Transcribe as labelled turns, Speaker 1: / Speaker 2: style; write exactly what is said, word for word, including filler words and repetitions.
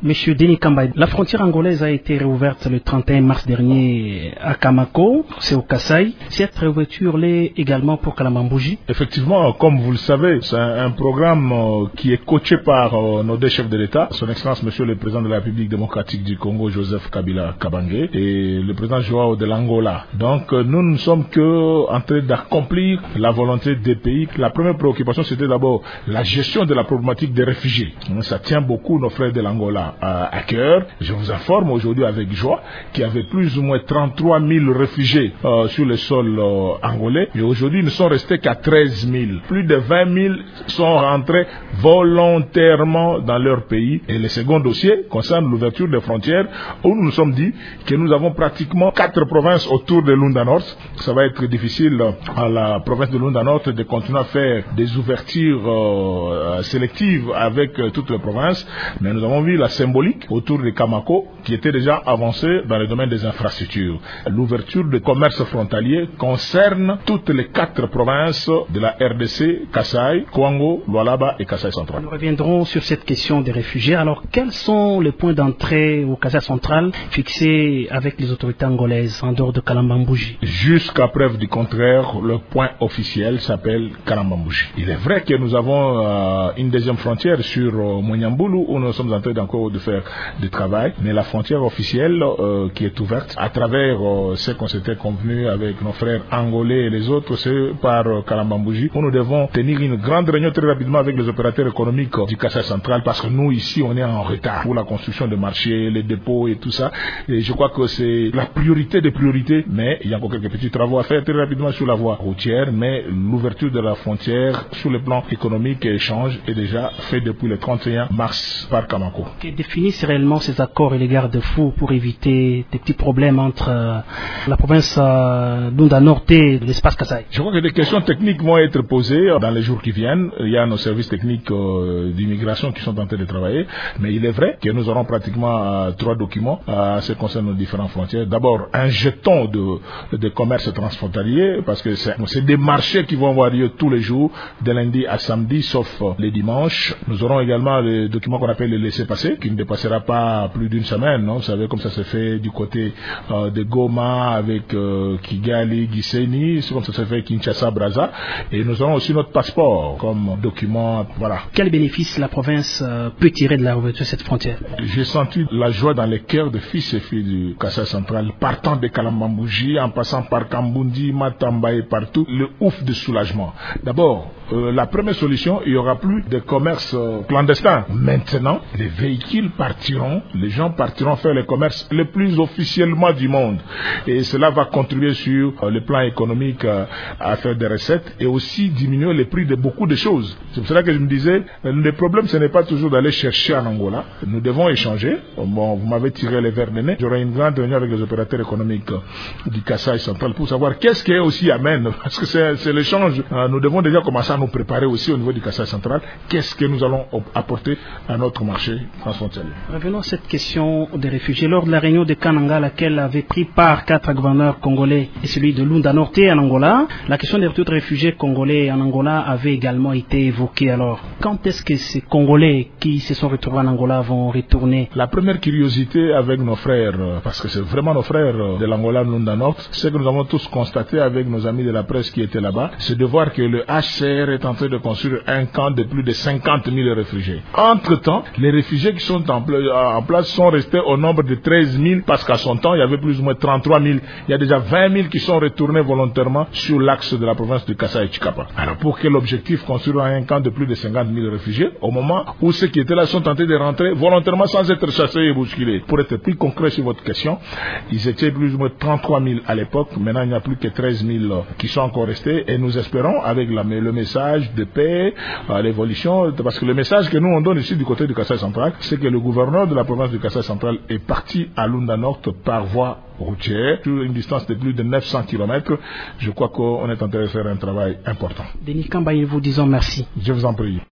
Speaker 1: Monsieur Denis Kambay, la frontière angolaise a été réouverte le trente et un mars dernier à Kamako, c'est au Kasaï. Cette réouverture l'est également pour Kalambambouji.
Speaker 2: Effectivement, comme vous le savez, c'est un, un programme euh, qui est coaché par euh, nos deux chefs de l'État, son Excellence Monsieur le Président de la République démocratique du Congo, Joseph Kabila Kabange, et le Président Joao de l'Angola. Donc euh, nous ne sommes que en train d'accomplir la volonté des pays. La première préoccupation, c'était d'abord la gestion de la problématique des réfugiés. Ça tient beaucoup nos frères de l'Angola à, à cœur. Je vous informe aujourd'hui avec joie qu'il y avait plus ou moins trente-trois mille réfugiés euh, sur le sol euh, angolais. Et aujourd'hui, ils ne sont restés qu'à treize mille. Plus de vingt mille sont rentrés volontairement dans leur pays. Et le second dossier concerne l'ouverture des frontières, où nous nous sommes dit que nous avons pratiquement quatre provinces autour de Lunda Nord. Ça va être difficile à la province de Lunda Nord de continuer à faire des ouvertures euh, sélectives avec euh, toutes les provinces. Mais nous avons vu la symbolique autour de Kamako qui était déjà avancée dans le domaine des infrastructures. L'ouverture de commerce frontalier concerne toutes les quatre provinces de la R D C, Kasaï, Kwango, Lualaba et Kasaï central.
Speaker 1: Nous reviendrons sur cette question des réfugiés. Alors, quels sont les points d'entrée au Kasaï central fixés avec les autorités angolaises en dehors de Kalambambouji?
Speaker 2: Jusqu'à preuve du contraire, le point officiel s'appelle Kalambambouji. Il est vrai que nous avons euh, une deuxième frontière sur euh, Monyambulu où nous sommes en train encore de faire du travail, mais la frontière officielle euh, qui est ouverte à travers euh, ce qu'on s'était convenu avec nos frères angolais et les autres, c'est par euh, Kalambambouji, où nous devons tenir une grande réunion très rapidement avec les opérateurs économiques euh, du Kasaï central, parce que nous ici on est en retard pour la construction de marchés, les dépôts et tout ça, et je crois que c'est la priorité des priorités, mais il y a encore quelques petits travaux à faire très rapidement sur la voie routière, mais l'ouverture de la frontière sur le plan économique et échange est déjà fait depuis le trente et un mars par Kamako.
Speaker 1: Que définissent réellement ces accords et les garde-fous pour éviter des petits problèmes entre euh, la province euh, Lunda Nord et l'espace Kasaï?
Speaker 2: Je crois que des questions techniques vont être posées dans les jours qui viennent. Il y a nos services techniques euh, d'immigration qui sont en train de travailler, mais il est vrai que nous aurons pratiquement euh, trois documents à ce qui concerne nos différentes frontières. D'abord, un jeton de, de commerce transfrontalier, parce que c'est, c'est des marchés qui vont avoir lieu tous les jours, de lundi à samedi, sauf les dimanches. Nous aurons également le document qu'on appelle le laissez-passer, qui ne dépassera pas plus d'une semaine. Non? Vous savez comme ça se fait du côté euh, de Goma avec euh, Kigali, Gisenyi, c'est comme ça se fait Kinshasa, Brazza. Et nous aurons aussi notre passeport comme document. Voilà.
Speaker 1: Quel bénéfice la province euh, peut tirer de la réouverture de cette frontière?
Speaker 2: J'ai senti la joie dans les cœurs de fils et filles du Kasaï central, partant de Kalambambouji, en passant par Kambundi, Matamba et partout, le ouf de soulagement. D'abord, euh, la première solution, il n'y aura plus de commerce euh, clandestin. Maintenant, les véhicules partiront, les gens partiront faire le commerce le plus officiellement du monde. Et cela va contribuer sur euh, le plan économique euh, à faire des recettes et aussi diminuer les prix de beaucoup de choses. C'est pour cela que je me disais, euh, le problème, ce n'est pas toujours d'aller chercher en Angola. Nous devons échanger. Bon, vous m'avez tiré les verres de nez. J'aurai une grande réunion avec les opérateurs économiques euh, du Kasaï central pour savoir qu'est-ce qui est aussi amène. Parce que c'est, c'est l'échange. Euh, nous devons déjà commencer à nous préparer aussi au niveau du Kasaï central. Qu'est-ce que nous allons apporter à notre marché transfrontalier?
Speaker 1: Revenons à cette question des réfugiés. Lors de la réunion de Kananga, laquelle avait pris part quatre gouverneurs congolais et celui de Lunda Nord en Angola, la question des retours de réfugiés congolais en Angola avait également été évoquée. Alors, quand est-ce que ces Congolais qui se sont retrouvés en Angola vont retourner?
Speaker 2: La première curiosité avec nos frères, parce que c'est vraiment nos frères de l'Angola Lunda Nord, c'est que nous avons tous constaté avec nos amis de la presse qui étaient là-bas, c'est de voir que le H C R est en train de construire un camp de plus de cinquante mille réfugiés. Entre-temps, les réfugiés qui sont en, en place sont restés au nombre de treize mille, parce qu'à son temps, il y avait plus ou moins trente-trois mille. Il y a déjà vingt mille qui sont retournés volontairement sur l'axe de la province de Kasaï et Chikapa. Alors, pour quel objectif construire un camp de plus de cinquante mille réfugiés, au moment où ceux qui étaient là sont tentés de rentrer volontairement sans être chassés et bousculés? Pour être plus concret sur votre question, ils étaient plus ou moins trente-trois mille à l'époque. Maintenant, il n'y a plus que treize mille qui sont encore restés, et nous espérons, avec la, le message de paix, euh, l'évolution, parce que le message que nous on donne ici du côté du Kasaï central, c'est que le gouverneur de la province du Kasaï central est parti à Lunda Nord par voie routière, sur une distance de plus de neuf cents kilomètres. Je crois qu'on est en train de faire un travail important.
Speaker 1: Denis Kambay, vous disons merci.
Speaker 2: Je vous en prie.